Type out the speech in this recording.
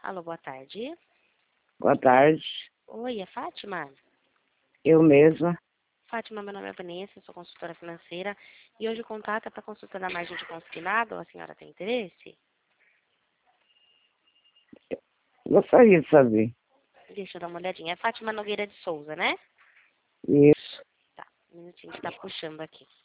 Alô, boa tarde. Boa tarde, Oi, é Fátima? eu mesma. Fátima, meu nome é Vanessa, sou consultora financeira e hoje o contato é para consulta da margem de consignado. A senhora tem interesse? Gostaria de saber. Deixa eu dar uma olhadinha. É Fátima Nogueira de Souza, né? Isso. Tá, um minutinho que tá puxando aqui.